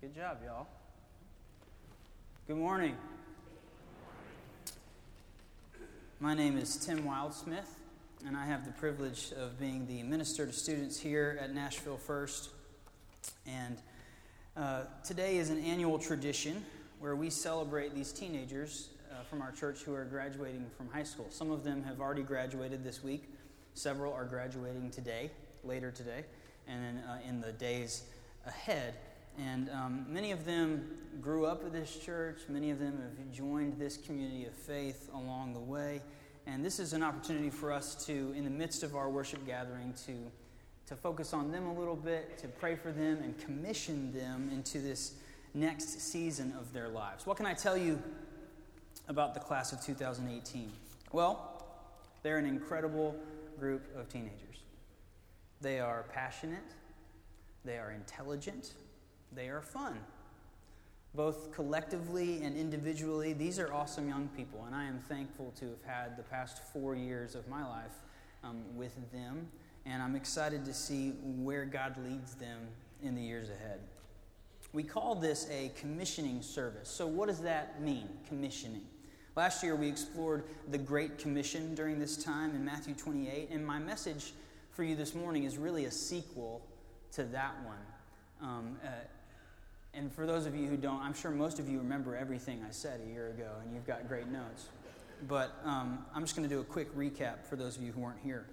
Good job, y'all. Good morning. My name is Tim Wildsmith, and I have the privilege of being the minister to students here at Nashville First. And today is an annual tradition where we celebrate these teenagers from our church who are graduating from high school. Some of them have already graduated this week. Several are graduating today, later today, and then in the days ahead. And many of them grew up at this church. Many of them have joined this community of faith along the way. And this is an opportunity for us to, in the midst of our worship gathering, to focus on them a little bit, to pray for them and commission them into this next season of their lives. What can I tell you about the class of 2018? Well, they're an incredible group of teenagers. They are passionate. They are intelligent. They are fun. Both collectively and individually, these are awesome young people, and I am thankful to have had the past 4 years of my life with them, and I'm excited to see where God leads them in the years ahead. We call this a commissioning service. So what does that mean, commissioning? Last year we explored the Great Commission during this time in Matthew 28, and my message for you this morning is really a sequel to that one. And for those of you who don't, I'm sure most of you remember everything I said a year ago, and you've got great notes. But I'm just going to do a quick recap for those of you who weren't here.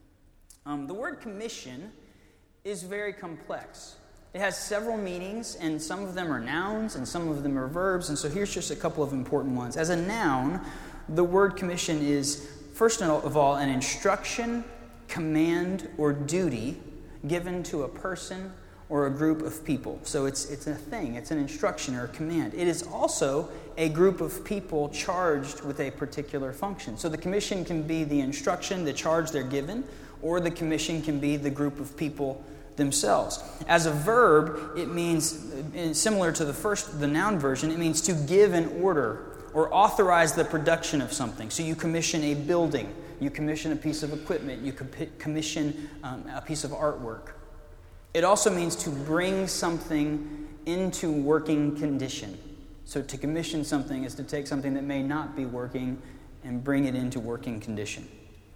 The word commission is very complex. It has several meanings, and some of them are nouns, and some of them are verbs, and so here's just a couple of important ones. As a noun, the word commission is, first of all, an instruction, command, or duty given to a person or a group of people. So it's a thing, it's an instruction or a command. It is also a group of people charged with a particular function. So the commission can be the instruction, the charge they're given, or the commission can be the group of people themselves. As a verb, it means, similar to the noun version, it means to give an order or authorize the production of something. So you commission a building, you commission a piece of equipment, you commission a piece of artwork. It also means to bring something into working condition. So to commission something is to take something that may not be working and bring it into working condition.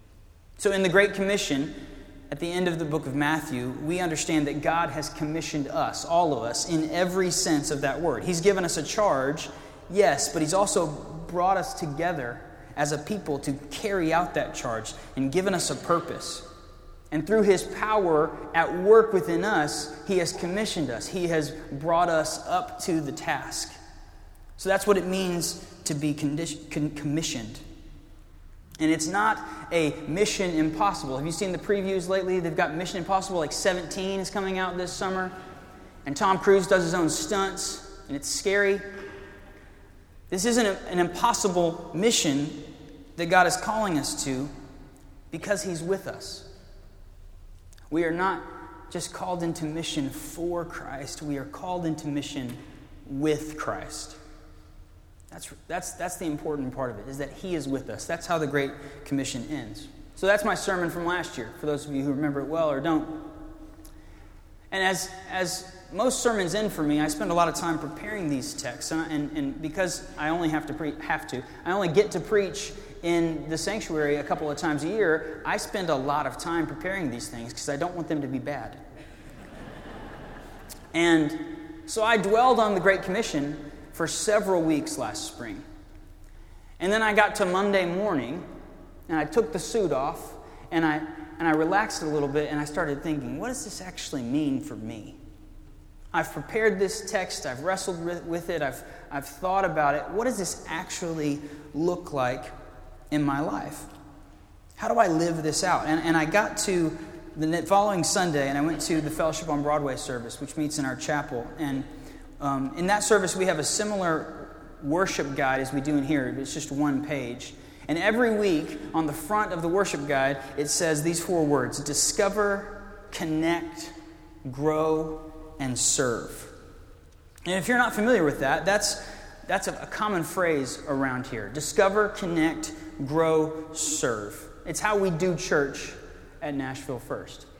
So in the Great Commission, at the end of the book of Matthew, we understand that God has commissioned us, all of us, in every sense of that word. He's given us a charge, yes, but He's also brought us together as a people to carry out that charge and given us a purpose. And through His power at work within us, He has commissioned us. He has brought us up to the task. So that's what it means to be commissioned. And it's not a Mission Impossible. Have you seen the previews lately? They've got Mission Impossible, like 17 is coming out this summer. And Tom Cruise does his own stunts, and it's scary. This isn't an impossible mission that God is calling us to because He's with us. We are not just called into mission for Christ. We are called into mission with Christ. That's the important part of it, is that He is with us. That's how the Great Commission ends. So that's my sermon from last year, for those of you who remember it well or don't. And as most sermons end for me, I spend a lot of time preparing these texts. And because I only I only get to preach in the sanctuary a couple of times a year, I spend a lot of time preparing these things because I don't want them to be bad. And so I dwelled on the Great Commission for several weeks last spring. And then I got to Monday morning, and I took the suit off, and I relaxed a little bit, and I started thinking, what does this actually mean for me? I've prepared this text, I've wrestled with it, I've thought about it. What does this actually look like in my life? How do I live this out? And I got to the following Sunday, and I went to the Fellowship on Broadway service, which meets in our chapel. And in that service, we have a similar worship guide as we do in here. It's just one page. And every week, on the front of the worship guide, it says these 4 words: discover, connect, grow, and serve. And if you're not familiar with that, that's a common phrase around here. Discover, connect, grow, serve. It's how we do church at Nashville First.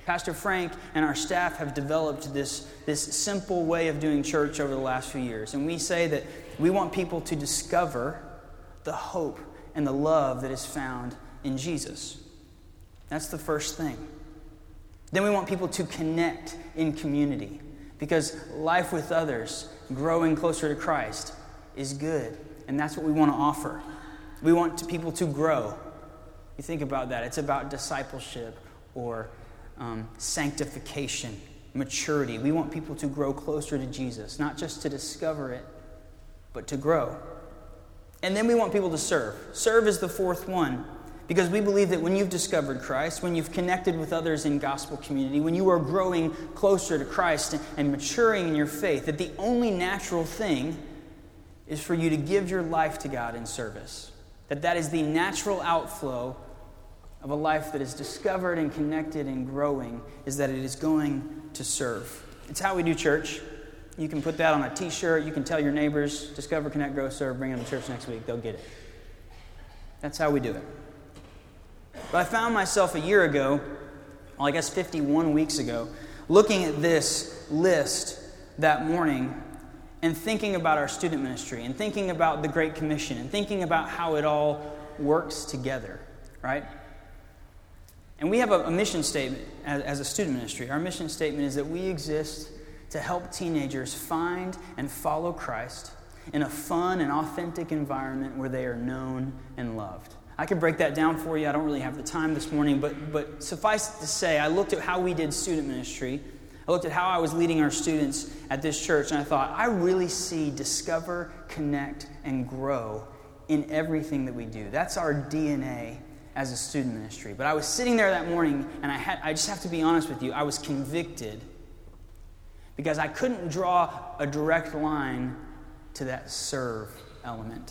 Pastor Frank and our staff have developed this simple way of doing church over the last few years. And we say that we want people to discover the hope and the love that is found in Jesus. That's the first thing. Then we want people to connect in community, because life with others, growing closer to Christ, is good. And that's what we want to offer. We want people to grow. You think about that. It's about discipleship or sanctification, maturity. We want people to grow closer to Jesus, not just to discover it, but to grow. And then we want people to serve. Serve is the fourth one, because we believe that when you've discovered Christ, when you've connected with others in gospel community, when you are growing closer to Christ and maturing in your faith, that the only natural thing is for you to give your life to God in service. That is the natural outflow of a life that is discovered and connected and growing, is that it is going to serve. It's how we do church. You can put that on a t-shirt. You can tell your neighbors, discover, connect, grow, serve, bring them to church next week. They'll get it. That's how we do it. But I found myself a year ago, well, I guess 51 weeks ago, looking at this list that morning and thinking about our student ministry and thinking about the Great Commission and thinking about how it all works together, right? And we have a mission statement as a student ministry. Our mission statement is that we exist to help teenagers find and follow Christ in a fun and authentic environment where they are known and loved. I could break that down for you. I don't really have the time this morning, but suffice it to say, I looked at how we did student ministry. I looked at how I was leading our students at this church, and I thought, I really see discover, connect, and grow in everything that we do. That's our DNA as a student ministry. But I was sitting there that morning, and I just have to be honest with you, I was convicted because I couldn't draw a direct line to that serve element.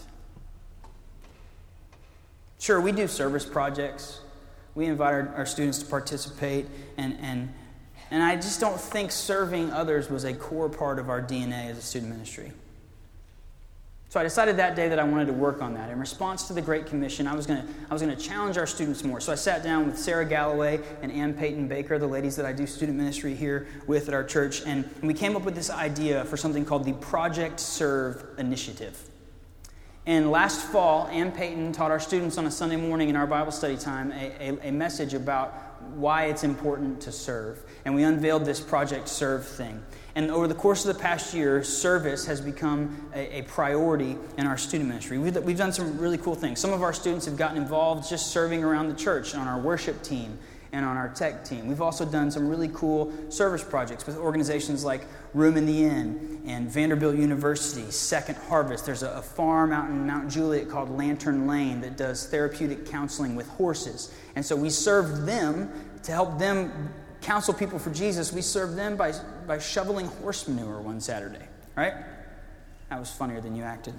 Sure, we do service projects. We invite our students to participate, and I just don't think serving others was a core part of our DNA as a student ministry. So I decided that day that I wanted to work on that. In response to the Great Commission, I was going to challenge our students more. So I sat down with Sarah Galloway and Ann Peyton Baker, the ladies that I do student ministry here with at our church, and we came up with this idea for something called the Project Serve Initiative. And last fall, Ann Peyton taught our students on a Sunday morning in our Bible study time a message about why it's important to serve. And we unveiled this Project Serve thing. And over the course of the past year, service has become a priority in our student ministry. We've done some really cool things. Some of our students have gotten involved just serving around the church on our worship team and on our tech team. We've also done some really cool service projects with organizations like Room in the Inn and Vanderbilt University, Second Harvest. There's a farm out in Mount Juliet called Lantern Lane that does therapeutic counseling with horses. And so we served them to help them counsel people for Jesus. We served them by shoveling horse manure one Saturday, right? That was funnier than you acted.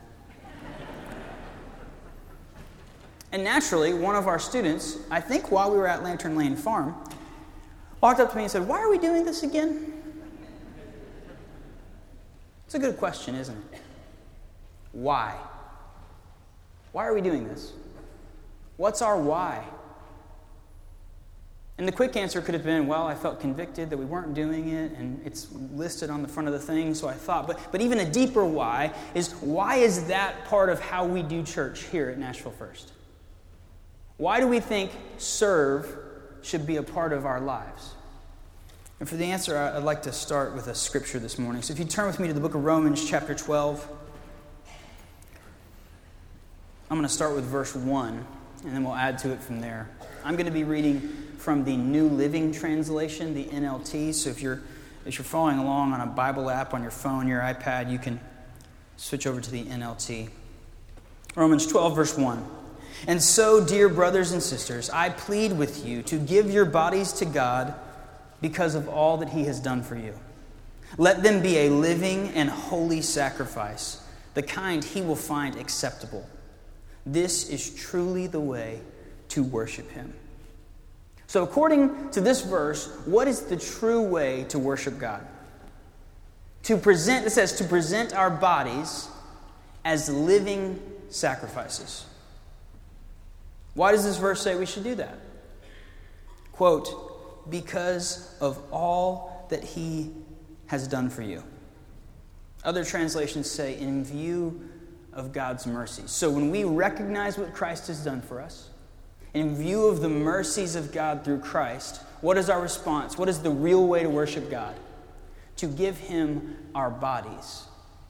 And naturally, one of our students, I think while we were at Lantern Lane Farm, walked up to me and said, "Why are we doing this again?" It's a good question, isn't it? Why? Why are we doing this? What's our why? And the quick answer could have been, well, I felt convicted that we weren't doing it, and it's listed on the front of the thing, so I thought. But even a deeper why is that part of how we do church here at Nashville First? Why do we think serve should be a part of our lives? And for the answer, I'd like to start with a scripture this morning. So if you turn with me to the book of Romans, chapter 12, I'm going to start with verse 1, and then we'll add to it from there. I'm going to be reading from the New Living Translation, the NLT. So if you're following along on a Bible app on your phone, your iPad, you can switch over to the NLT. Romans 12, verse 1. And so, dear brothers and sisters, I plead with you to give your bodies to God because of all that He has done for you. Let them be a living and holy sacrifice, the kind He will find acceptable. This is truly the way to worship Him. So according to this verse, what is the true way to worship God? It says to present our bodies as living sacrifices. Why does this verse say we should do that? Quote, because of all that he has done for you. Other translations say, in view of God's mercy. So when we recognize what Christ has done for us, in view of the mercies of God through Christ, what is our response? What is the real way to worship God? To give him our bodies.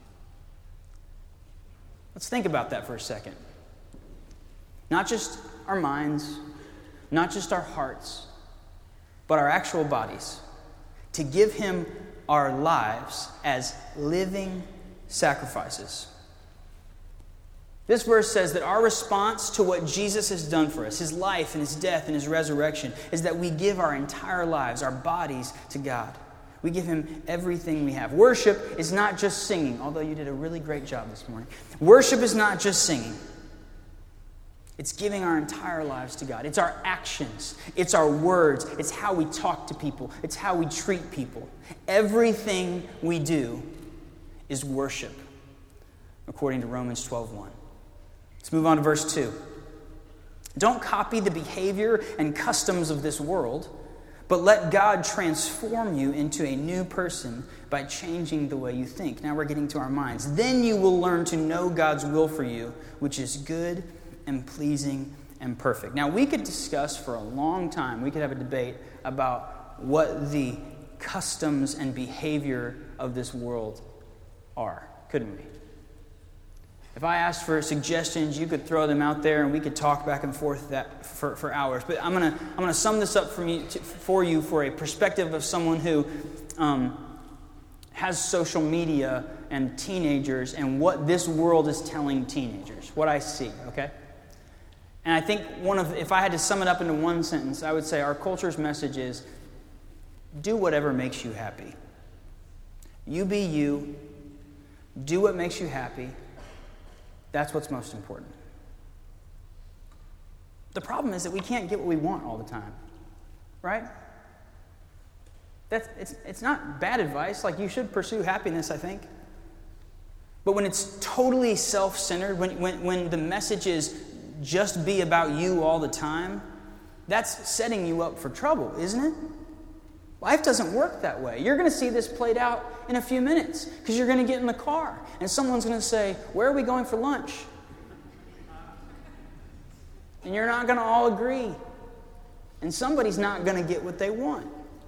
Let's think about that for a second. Not just our minds, not just our hearts, but our actual bodies. To give him our lives as living sacrifices. This verse says that our response to what Jesus has done for us, his life and his death and his resurrection, is that we give our entire lives, our bodies, to God. We give him everything we have. Worship is not just singing, although you did a really great job this morning. Worship is not just singing. It's giving our entire lives to God. It's our actions. It's our words. It's how we talk to people. It's how we treat people. Everything we do is worship, according to Romans 12:1. Let's move on to verse 2. Don't copy the behavior and customs of this world, but let God transform you into a new person by changing the way you think. Now we're getting to our minds. Then you will learn to know God's will for you, which is good and pleasing and perfect. Now we could discuss for a long time, we could have a debate about what the customs and behavior of this world are, couldn't we? If I asked for suggestions, you could throw them out there and we could talk back and forth that for hours. But I'm gonna sum this up for you for a perspective of someone who has social media and teenagers and what this world is telling teenagers, what I see, okay? And I think if I had to sum it up into one sentence, I would say our culture's message is, do whatever makes you happy. You be you. Do what makes you happy. That's what's most important. The problem is that we can't get what we want all the time, right? It's not bad advice. Like, you should pursue happiness, I think. But when it's totally self-centered, when the message is just be about you all the time, that's setting you up for trouble, isn't it? Life doesn't work that way. You're going to see this played out in a few minutes because you're going to get in the car and someone's going to say, "Where are we going for lunch?" And you're not going to all agree. And somebody's not going to get what they want.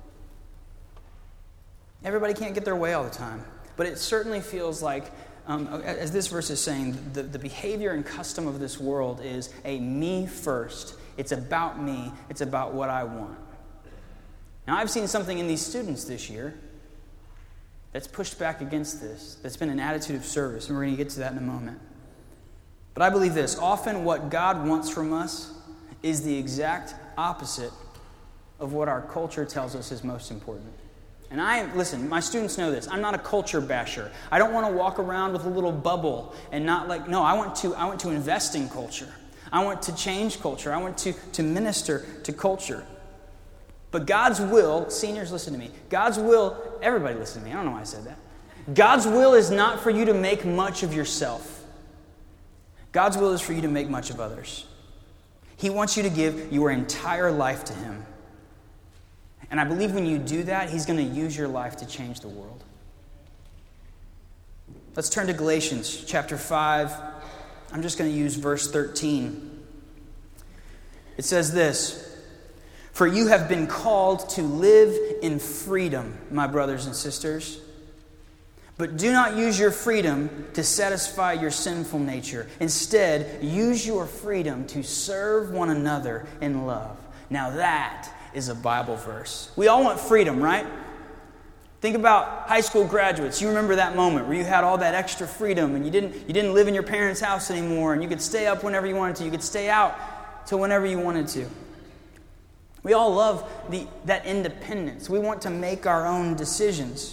Everybody can't get their way all the time. But it certainly feels like, as this verse is saying, the behavior and custom of this world is a me first. It's about me. It's about what I want. Now, I've seen something in these students this year that's pushed back against this, that's been an attitude of service, and we're going to get to that in a moment. But I believe this: often what God wants from us is the exact opposite of what our culture tells us is most important. And listen, my students know this. I'm not a culture basher. I don't want to walk around with a little bubble and not I want to invest in culture. I want to change culture. I want to minister to culture. But God's will, seniors, listen to me. God's will, everybody listen to me. I don't know why I said that. God's will is not for you to make much of yourself. God's will is for you to make much of others. He wants you to give your entire life to Him. And I believe when you do that, He's going to use your life to change the world. Let's turn to Galatians chapter 5. I'm just going to use verse 13. It says this: "For you have been called to live in freedom, my brothers and sisters. But do not use your freedom to satisfy your sinful nature. Instead, use your freedom to serve one another in love." Now that is a Bible verse. We all want freedom, right? Think about high school graduates. You remember that moment where you had all that extra freedom and you didn't live in your parents' house anymore, and you could stay up whenever you wanted to. You could stay out till whenever you wanted to. We all love that independence. We want to make our own decisions.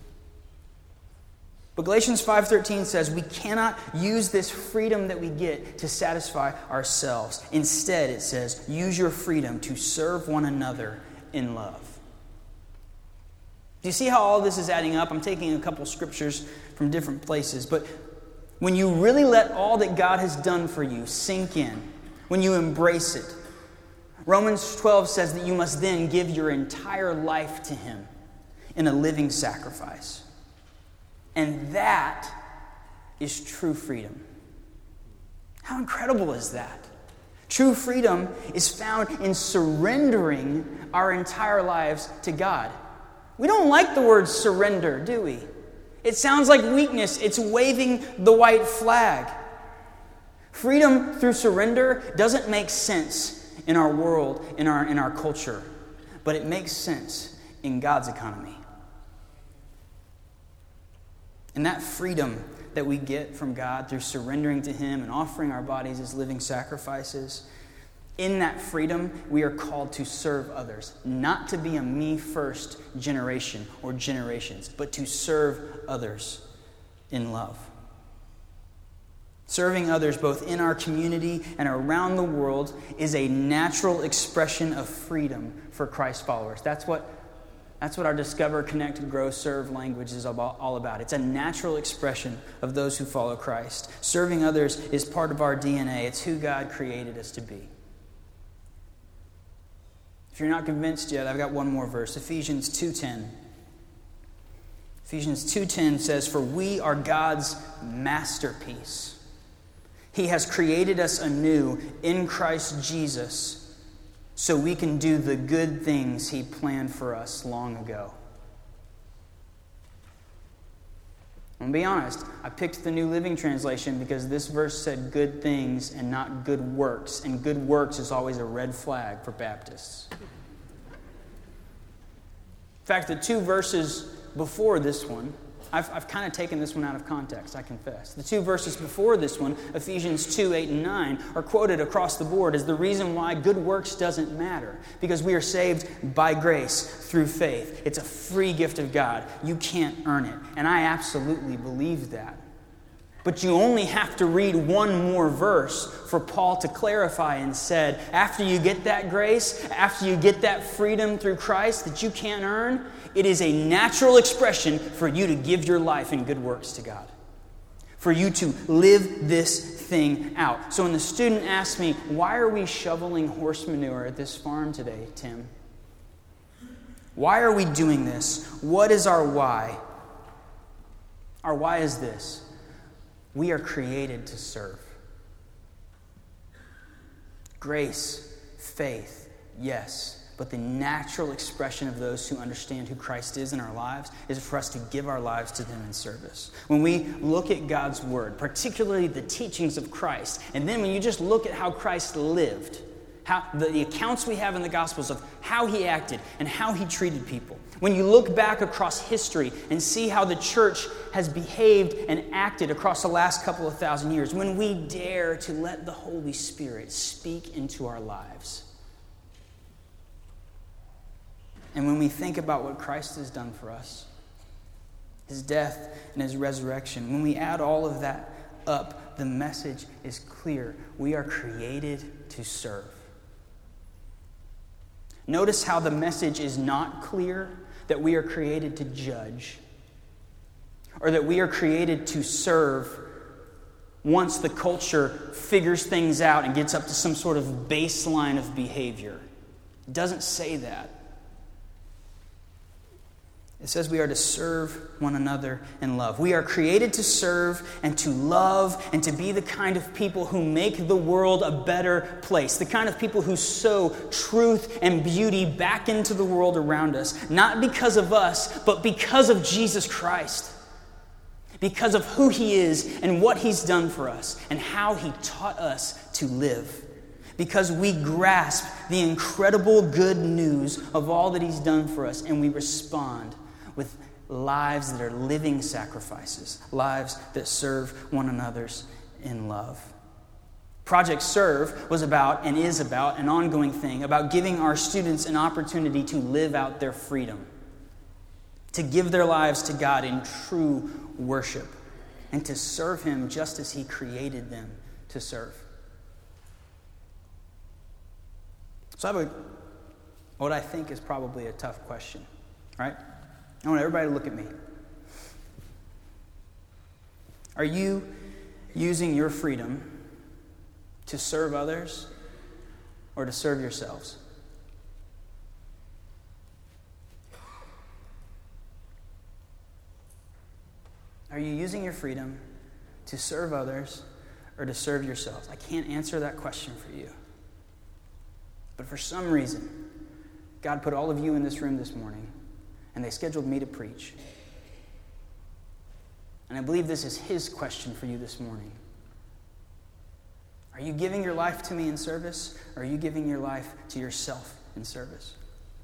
But Galatians 5:13 says we cannot use this freedom that we get to satisfy ourselves. Instead, it says, use your freedom to serve one another in love. Do you see how all this is adding up? I'm taking a couple scriptures from different places. But when you really let all that God has done for you sink in, when you embrace it, Romans 12 says that you must then give your entire life to Him in a living sacrifice. And that is true freedom. How incredible is that? True freedom is found in surrendering our entire lives to God. We don't like the word surrender, do we? It sounds like weakness. It's waving the white flag. Freedom through surrender doesn't make sense in our world, in our culture, but it makes sense in God's economy. And that freedom that we get from God through surrendering to Him and offering our bodies as living sacrifices, in that freedom, we are called to serve others, not to be a me-first generation or generations, but to serve others in love. Serving others both in our community and around the world is a natural expression of freedom for Christ followers. That's what our Discover, Connect, Grow, Serve language is all about. It's a natural expression of those who follow Christ. Serving others is part of our DNA. It's who God created us to be. If you're not convinced yet, I've got one more verse, Ephesians 2:10. Ephesians 2:10 says, "For we are God's masterpiece. He has created us anew in Christ Jesus so we can do the good things He planned for us long ago." I'm going to be honest, I picked the New Living Translation because this verse said good things and not good works, and good works is always a red flag for Baptists. In fact, the two verses before this one, I've kind of taken this one out of context, I confess. The two verses before this one, Ephesians 2:8 and 9, are quoted across the board as the reason why good works doesn't matter. Because we are saved by grace through faith. It's a free gift of God. You can't earn it. And I absolutely believe that. But you only have to read one more verse for Paul to clarify and said, after you get that grace, after you get that freedom through Christ that you can't earn, it is a natural expression for you to give your life in good works to God. For you to live this thing out. So when the student asks me, why are we shoveling horse manure at this farm today, Tim? Why are we doing this? What is our why? Our why is this. We are created to serve. Grace, faith, yes. But the natural expression of those who understand who Christ is in our lives is for us to give our lives to them in service. When we look at God's Word, particularly the teachings of Christ, and then when you just look at how Christ lived, how the accounts we have in the Gospels of how He acted and how He treated people, when you look back across history and see how the church has behaved and acted across the last couple of thousand years, when we dare to let the Holy Spirit speak into our lives, and when we think about what Christ has done for us, His death and His resurrection, when we add all of that up, the message is clear. We are created to serve. Notice how the message is not clear that we are created to judge, or that we are created to serve once the culture figures things out and gets up to some sort of baseline of behavior. It doesn't say that. It says we are to serve one another in love. We are created to serve and to love and to be the kind of people who make the world a better place. The kind of people who sow truth and beauty back into the world around us. Not because of us, but because of Jesus Christ. Because of who He is and what He's done for us and how He taught us to live. Because we grasp the incredible good news of all that He's done for us and we respond with lives that are living sacrifices, lives that serve one another's in love. Project Serve was about and is about an ongoing thing, about giving our students an opportunity to live out their freedom, to give their lives to God in true worship, and to serve Him just as He created them to serve. So I have what I think is probably a tough question, right? I want everybody to look at me. Are you using your freedom to serve others, or to serve yourselves? Are you using your freedom to serve others or to serve yourselves? I can't answer that question for you. But for some reason, God put all of you in this room this morning, and they scheduled me to preach. And I believe this is His question for you this morning. Are you giving your life to me in service, or are you giving your life to yourself in service?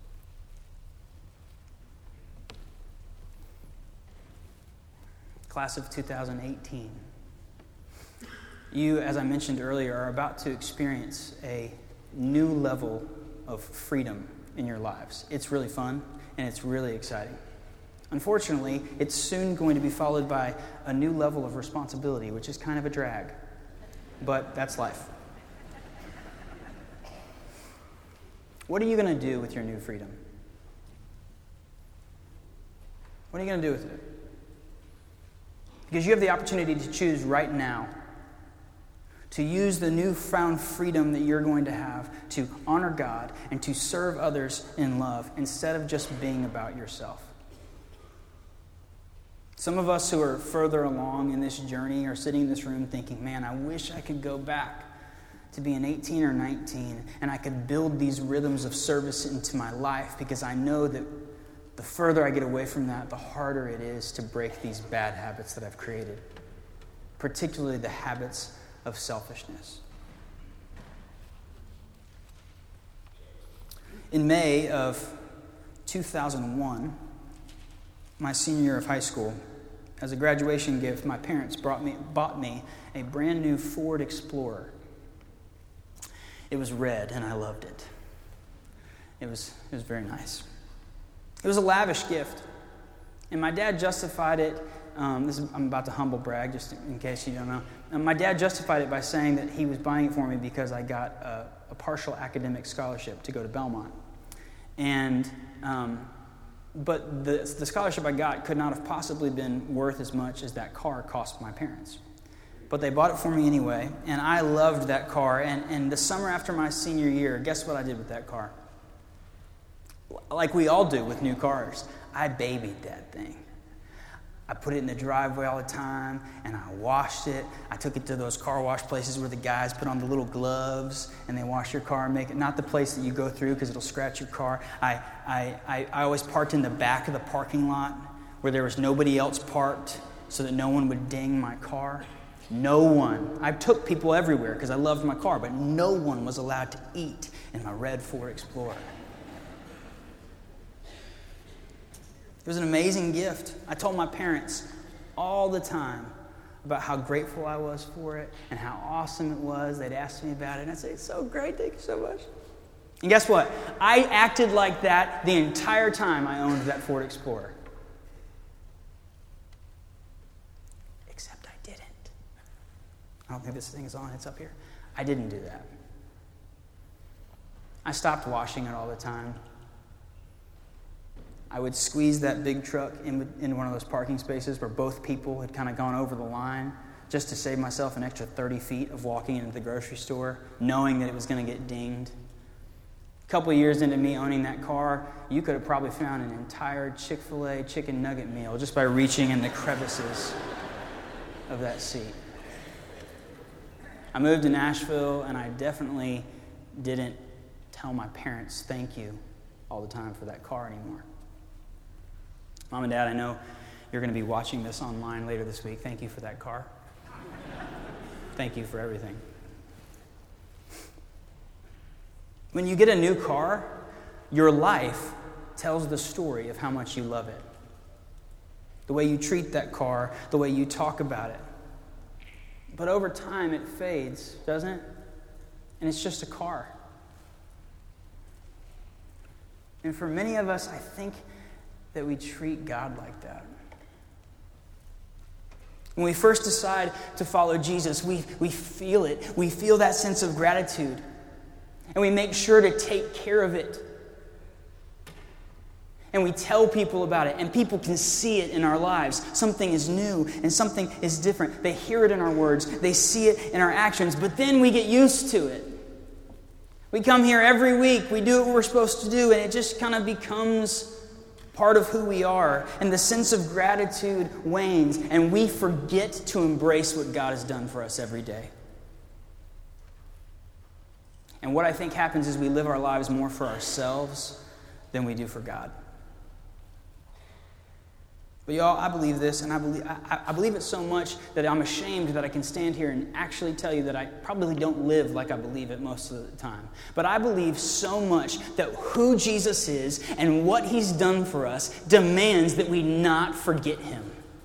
Class of 2018. You, as I mentioned earlier, are about to experience a new level of freedom in your lives. It's really fun, and it's really exciting. Unfortunately, it's soon going to be followed by a new level of responsibility, which is kind of a drag. But that's life. What are you going to do with your new freedom? What are you going to do with it? Because you have the opportunity to choose right now to use the newfound freedom that you're going to have to honor God and to serve others in love instead of just being about yourself. Some of us who are further along in this journey are sitting in this room thinking, man, I wish I could go back to being 18 or 19 and I could build these rhythms of service into my life, because I know that the further I get away from that, the harder it is to break these bad habits that I've created, particularly the habits of selfishness. In May of 2001, my senior year of high school, as a graduation gift, my parents bought me a brand new Ford Explorer. It was red, and I loved it. It was very nice. It was a lavish gift, and my dad justified it. I'm about to humble brag, just in case you don't know. My dad justified it by saying that he was buying it for me because I got a partial academic scholarship to go to Belmont. But the scholarship I got could not have possibly been worth as much as that car cost my parents. But they bought it for me anyway, and I loved that car. And the summer after my senior year, guess what I did with that car? Like we all do with new cars. I babied that thing. I put it in the driveway all the time, and I washed it. I took it to those car wash places where the guys put on the little gloves, and they wash your car and make it, not the place that you go through because it'll scratch your car. I always parked in the back of the parking lot where there was nobody else parked so that no one would ding my car. No one. I took people everywhere because I loved my car, but no one was allowed to eat in my red Ford Explorer. It was an amazing gift. I told my parents all the time about how grateful I was for it and how awesome it was. They'd ask me about it, and I'd say, it's so great, thank you so much. And guess what? I acted like that the entire time I owned that Ford Explorer. Except I didn't. I don't think this thing is on. It's up here. I didn't do that. I stopped washing it all the time. I would squeeze that big truck in one of those parking spaces where both people had kind of gone over the line just to save myself an extra 30 feet of walking into the grocery store, knowing that it was going to get dinged. A couple of years into me owning that car, you could have probably found an entire Chick-fil-A chicken nugget meal just by reaching in the crevices of that seat. I moved to Nashville, and I definitely didn't tell my parents thank you all the time for that car anymore. Mom and Dad, I know you're going to be watching this online later this week. Thank you for that car. Thank you for everything. When you get a new car, your life tells the story of how much you love it. The way you treat that car, the way you talk about it. But over time, it fades, doesn't it? And it's just a car. And for many of us, I think that we treat God like that. When we first decide to follow Jesus, we feel it. We feel that sense of gratitude. And we make sure to take care of it. And we tell people about it, and people can see it in our lives. Something is new and something is different. They hear it in our words. They see it in our actions. But then we get used to it. We come here every week, we do what we're supposed to do, and it just kind of becomes part of who we are. And the sense of gratitude wanes, and we forget to embrace what God has done for us every day. And what I think happens is we live our lives more for ourselves than we do for God. But y'all, I believe this, and I believe it so much that I'm ashamed that I can stand here and actually tell you that I probably don't live like I believe it most of the time. But I believe so much that who Jesus is and what He's done for us demands that we not forget Him.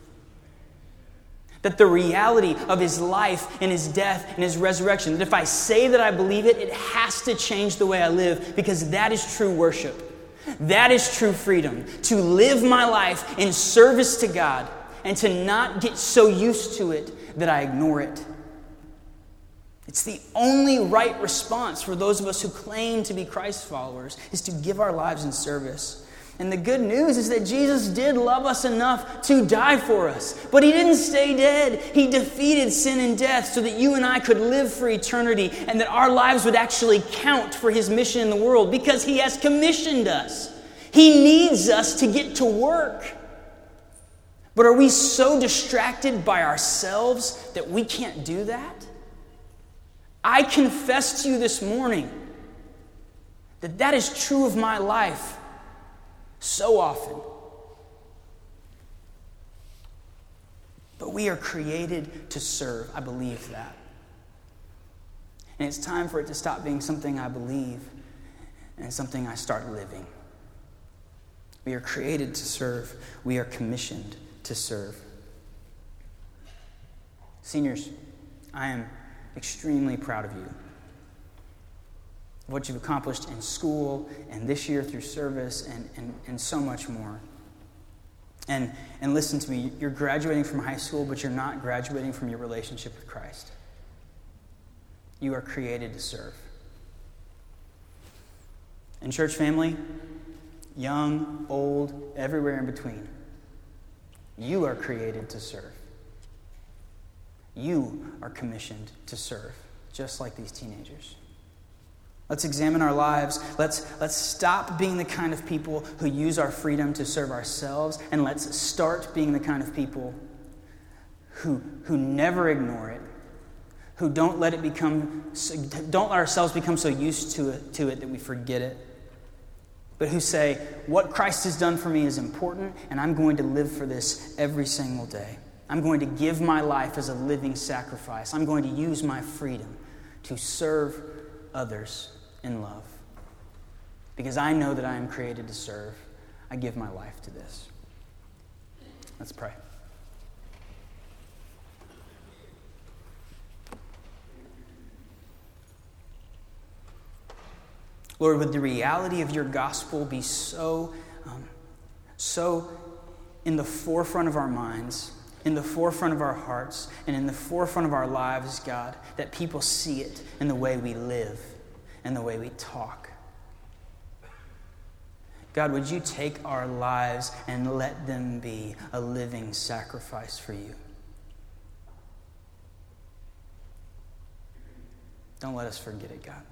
That the reality of His life and His death and His resurrection, that if I say that I believe it, it has to change the way I live, because that is true worship. That is true freedom. To live my life in service to God and to not get so used to it that I ignore it. It's the only right response for those of us who claim to be Christ followers, is to give our lives in service. And the good news is that Jesus did love us enough to die for us. But He didn't stay dead. He defeated sin and death so that you and I could live for eternity, and that our lives would actually count for His mission in the world, because He has commissioned us. He needs us to get to work. But are we so distracted by ourselves that we can't do that? I confess to you this morning that that is true of my life so often. But we are created to serve. I believe that. And it's time for it to stop being something I believe and something I start living. We are created to serve. We are commissioned to serve. Seniors, I am extremely proud of you. What you've accomplished in school and this year through service and so much more. And listen to me, you're graduating from high school, but you're not graduating from your relationship with Christ. You are created to serve. And church family, young, old, everywhere in between, you are created to serve. You are commissioned to serve, just like these teenagers. Let's examine our lives. Let's stop being the kind of people who use our freedom to serve ourselves, and let's start being the kind of people who never ignore it, who don't let ourselves become so used to it that we forget it, but who say, what Christ has done for me is important, and I'm going to live for this every single day. I'm going to give my life as a living sacrifice. I'm going to use my freedom to serve others in love. Because I know that I am created to serve. I give my life to this. Let's pray. Lord, would the reality of your gospel be so in the forefront of our minds, in the forefront of our hearts, and in the forefront of our lives, God, that people see it in the way we live and the way we talk. God, would you take our lives and let them be a living sacrifice for you? Don't let us forget it, God.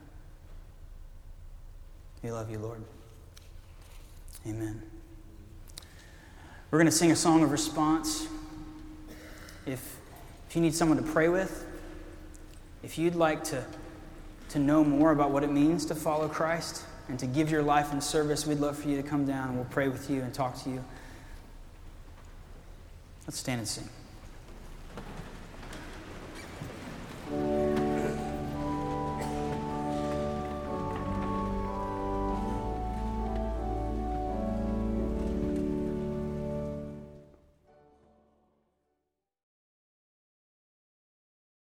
We love you, Lord. Amen. We're going to sing a song of response. If you need someone to pray with, if you'd like to know more about what it means to follow Christ and to give your life in service, we'd love for you to come down and we'll pray with you and talk to you. Let's stand and sing.